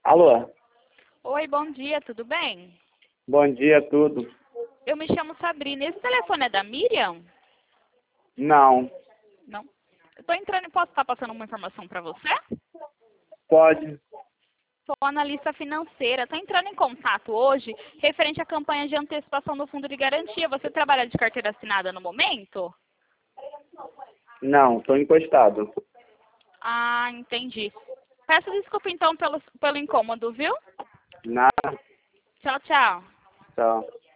Alô? Oi, bom dia, tudo bem? Bom dia, tudo? Eu me chamo Sabrina. Esse telefone é da Miriam? Não. Não. Eu tô entrando e posso estar passando uma informação para você? Pode? Sou analista financeira. Tô entrando em contato hoje referente à campanha de antecipação do fundo de garantia. Você trabalha de carteira assinada no momento? Não, tô encostado. Ah, entendi. Peço desculpa então pelo incômodo, viu? Nada. Tchau, tchau. Tchau.